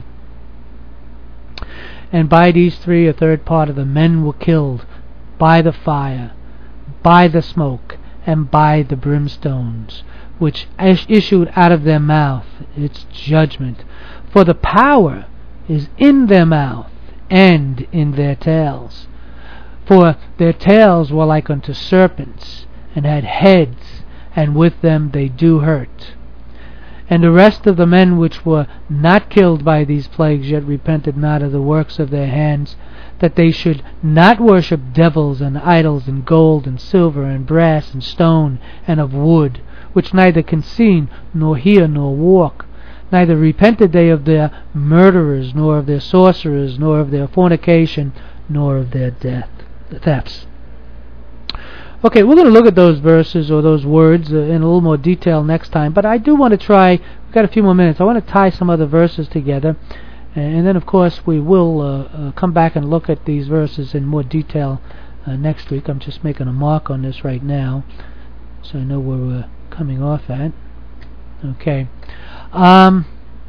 And by these three, a third part of the men were killed by the fire, by the smoke, and by the brimstones. which issued out of their mouth. It's judgment. For the power is in their mouth and in their tails. For their tails were like unto serpents, and had heads, and with them they do hurt. And the rest of the men which were not killed by these plagues yet repented not of the works of their hands, that they should not worship devils and idols and gold and silver and brass and stone and of wood, which neither can see nor hear nor walk. Neither repented they of their murderers, nor of their sorcerers, nor of their fornication, nor of their thefts. Okay, we're going to look at those verses or those words in a little more detail next time, but I do want to try, we've got a few more minutes, I want to tie some other verses together, and then of course we will come back and look at these verses in more detail next week. I'm just making a mark on this right now, so I know where we're coming off at. Okay. And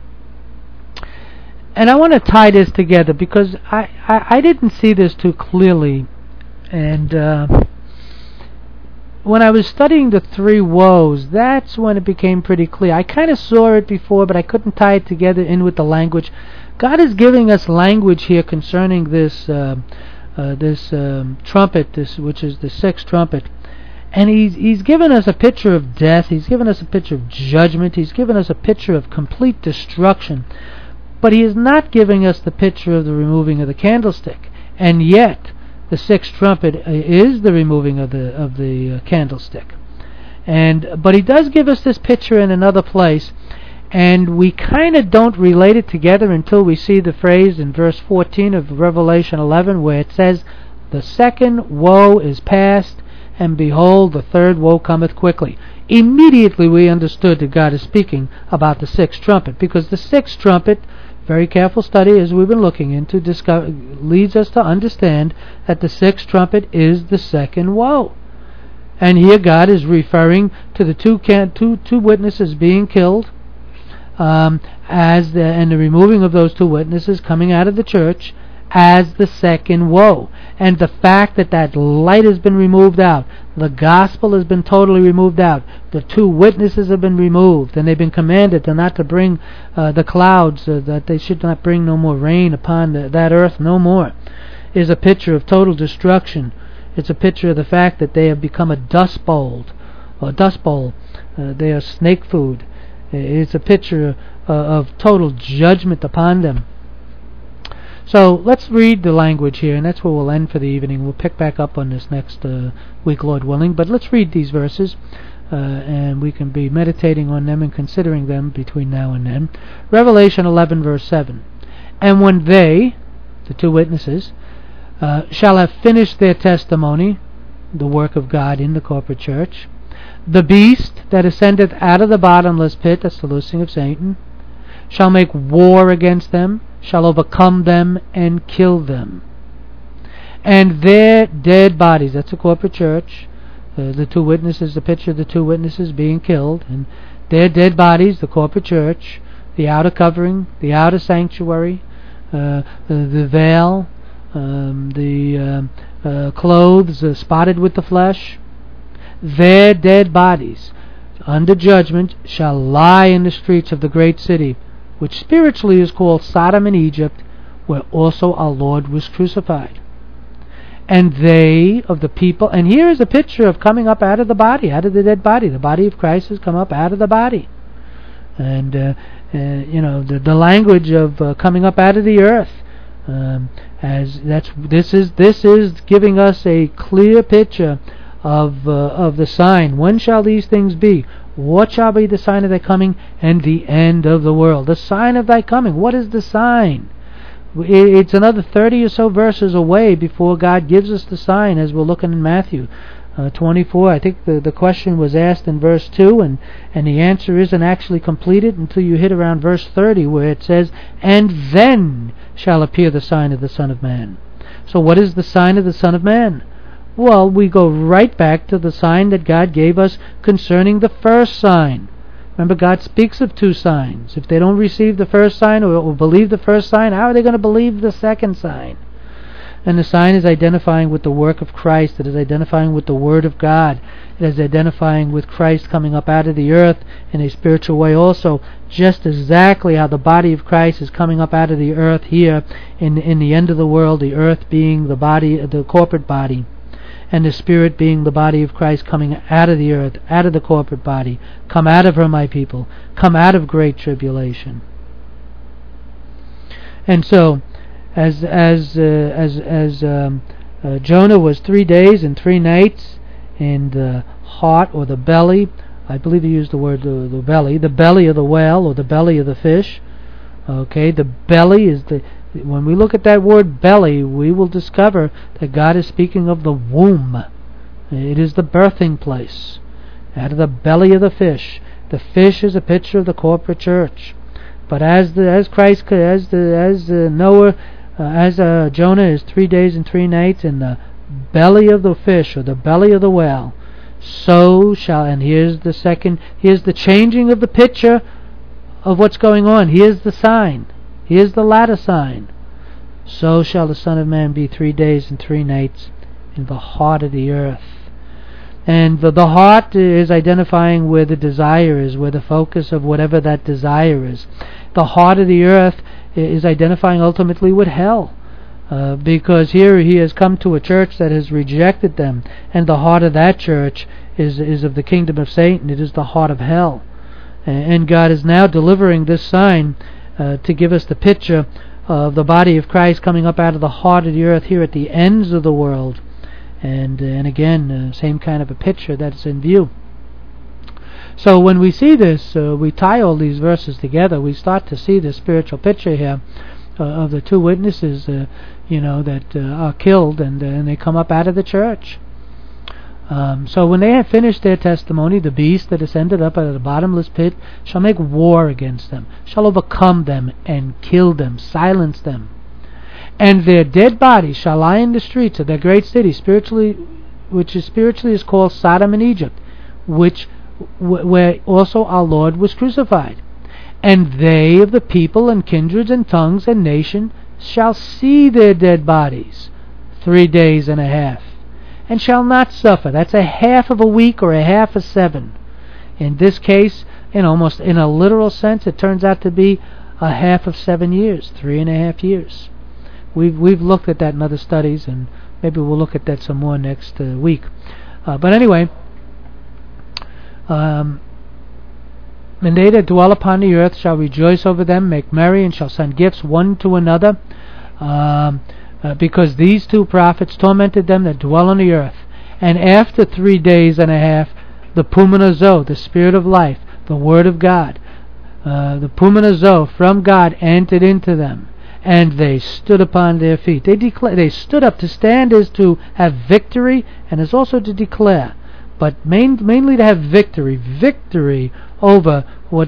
I want to tie this together because I didn't see this too clearly, and when I was studying the three woes, that's when it became pretty clear. I kind of saw it before, but I couldn't tie it together in with the language. God is giving us language here concerning this trumpet, which is the sixth trumpet. And he's given us a picture of death. He's given us a picture of judgment. He's given us a picture of complete destruction. But he is not giving us the picture of the removing of the candlestick. And yet, the sixth trumpet is the removing of the candlestick. But he does give us this picture in another place, and we kind of don't relate it together until we see the phrase in verse 14 of Revelation 11, where it says, "The second woe is past, and behold, the third woe cometh quickly." Immediately we understood that God is speaking about the sixth trumpet, because the sixth trumpet, very careful study as we've been looking into, leads us to understand that the sixth trumpet is the second woe. And here God is referring to the two witnesses being killed, and the removing of those two witnesses coming out of the church as the second woe. And the fact that light has been removed out, the gospel has been totally removed out, the two witnesses have been removed, and they've been commanded not to bring the clouds, that they should not bring no more rain upon that earth no more, is a picture of total destruction. It's a picture of the fact that they have become a dust bowl. They are snake food. It's a picture of total judgment upon them. So let's read the language here, and that's where we'll end for the evening. We'll pick back up on this next week, Lord willing. But let's read these verses, and we can be meditating on them and considering them between now and then. Revelation 11, verse 7. "And when they," the two witnesses, "shall have finished their testimony," the work of God in the corporate church, "the beast that ascendeth out of the bottomless pit," that's the loosing of Satan, "shall make war against them, shall overcome them, and kill them. And their dead bodies," that's the corporate church, the two witnesses, the picture of the two witnesses being killed, and their dead bodies, the corporate church, the outer covering, the outer sanctuary, the veil, the clothes spotted with the flesh, their dead bodies under judgment shall lie in the streets of the great city, which spiritually is called Sodom and Egypt, where also our Lord was crucified. And they of the people, and here is a picture of coming up out of the body, out of the dead body. The body of Christ has come up out of the body. And the language of coming up out of the earth, this is giving us a clear picture of the sign. When shall these things be? What shall be the sign of thy coming and the end of the world? The sign of thy coming. What is the sign? It's another 30 or so verses away before God gives us the sign, as we're looking in Matthew 24. I think the question was asked in verse 2, and the answer isn't actually completed until you hit around verse 30, where it says, "And then shall appear the sign of the Son of Man." So what is the sign of the Son of Man? Well, we go right back to the sign that God gave us concerning the first sign. Remember, God speaks of two signs. If they don't receive the first sign or believe the first sign, how are they going to believe the second sign? And the sign is identifying with the work of Christ. It is identifying with the Word of God. It is identifying with Christ coming up out of the earth in a spiritual way also, just exactly how the body of Christ is coming up out of the earth here in the end of the world, the earth being the body, the corporate body, and the Spirit being the body of Christ coming out of the earth, out of the corporate body. Come out of her, my people. Come out of great tribulation. And so, as Jonah was 3 days and 3 nights in the heart or the belly, I believe he used the word the belly of the whale or the belly of the fish. Okay, the belly is when we look at that word belly, we will discover that God is speaking of the womb. It is the birthing place. Out of the belly of the fish. The fish is a picture of the corporate church. But as Jonah is 3 days and 3 nights in the belly of the fish or the belly of the whale, so shall, and here's the changing of the picture of what's going on. Here's the sign. Here's the latter sign. So shall the Son of Man be 3 days and 3 nights in the heart of the earth. And the heart is identifying where the desire is, where the focus of whatever that desire is. The heart of the earth is identifying ultimately with hell. Because here he has come to a church that has rejected them, and the heart of that church is of the kingdom of Satan. It is the heart of hell. And God is now delivering this sign to give us the picture of the body of Christ coming up out of the heart of the earth here at the ends of the world. And again, same kind of a picture that's in view. So when we see this, we tie all these verses together, we start to see the spiritual picture here of the 2 witnesses, that are killed, and they come up out of the church. So when they have finished their testimony, the beast that ascended up out of the bottomless pit shall make war against them, shall overcome them, and kill them, silence them. And their dead bodies shall lie in the streets of their great city, which is spiritually called Sodom and Egypt, where also our Lord was crucified. And they of the people and kindreds and tongues and nation shall see their dead bodies 3 days and a half, and shall not suffer. That's a half of a week or a half of 7. In this case, in a literal sense, it turns out to be a half of 7 years, 3.5 years. We've looked at that in other studies, and maybe we'll look at that some more next week. But anyway, and they that dwell upon the earth shall rejoice over them, make merry, and shall send gifts one to another, because these 2 prophets tormented them that dwell on the earth. And after 3 days and a half, the Pneuma Zoe, the Spirit of life, the Word of God, the Pneuma Zoe from God entered into them, and they stood upon their feet. They stood up. To stand is to have victory, and is also to declare, but mainly to have victory over what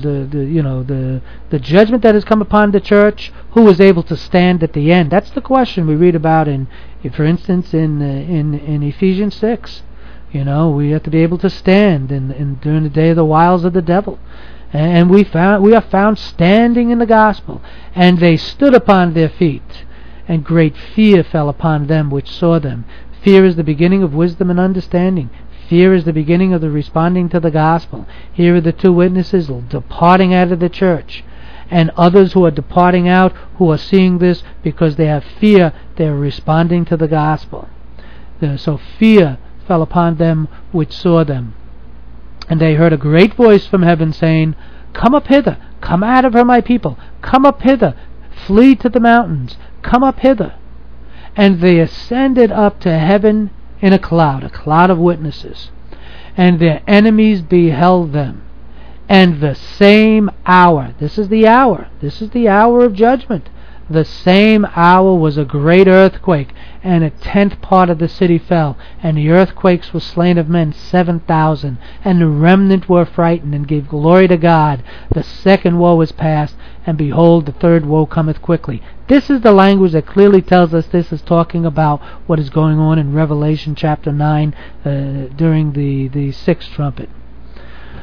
the judgment that has come upon the church. Who is able to stand at the end? That's the question we read about for instance, in Ephesians 6. We have to be able to stand during the day of the wiles of the devil. And we are found standing in the gospel. And they stood upon their feet, and great fear fell upon them which saw them. Fear is the beginning of wisdom and understanding. Fear is the beginning of the responding to the gospel. Here are the 2 witnesses departing out of the church, and others who are departing out, who are seeing this because they have fear. They are responding to the gospel. So fear fell upon them which saw them. And they heard a great voice from heaven saying, Come up hither, come out of her, my people, come up hither, flee to the mountains, come up hither. And they ascended up to heaven in a cloud of witnesses. And their enemies beheld them. And the same hour, this is the hour of judgment. The same hour was a great earthquake, and 1/10 part of the city fell, and the earthquakes were slain of men 7,000, and the remnant were frightened, and gave glory to God. The second woe is past, and behold, the third woe cometh quickly. This is the language that clearly tells us this is talking about what is going on in Revelation chapter 9 during the 6th trumpet.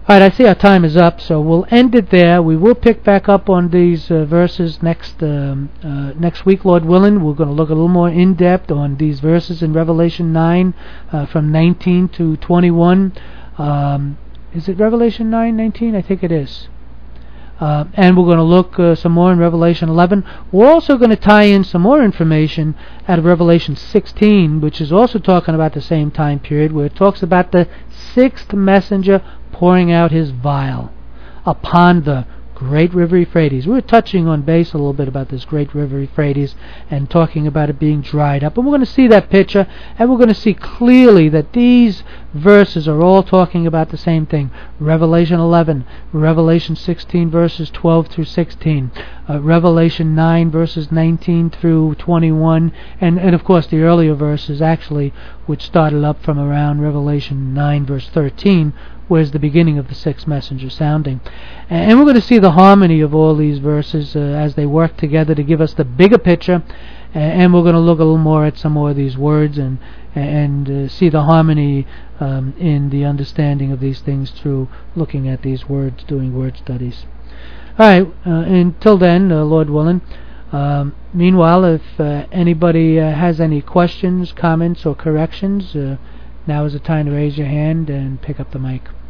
Alright, I see our time is up, so we'll end it there. We will pick back up on these verses next week, Lord willing. We're going to look a little more in depth on these verses in Revelation 9 from 19 to 21. Is it Revelation 9:19? I think it is. And we're going to look some more in Revelation 11. We're also going to tie in some more information out of Revelation 16, which is also talking about the same time period, where it talks about the sixth messenger pouring out his vial upon the great river Euphrates. We were touching on base a little bit about this great river Euphrates and talking about it being dried up. And we're going to see that picture, and we're going to see clearly that these verses are all talking about the same thing. Revelation 11, Revelation 16 verses 12 through 16, Revelation 9 verses 19 through 21, and of course the earlier verses actually, which started up from around Revelation 9 verse 13, where's the beginning of the sixth messenger sounding. And we're going to see the harmony of all these verses as they work together to give us the bigger picture, and we're going to look a little more at some more of these words and see the harmony in the understanding of these things through looking at these words, doing word studies. Alright, until then, Lord willing. Meanwhile, if anybody has any questions, comments, or corrections, now is the time to raise your hand and pick up the mic.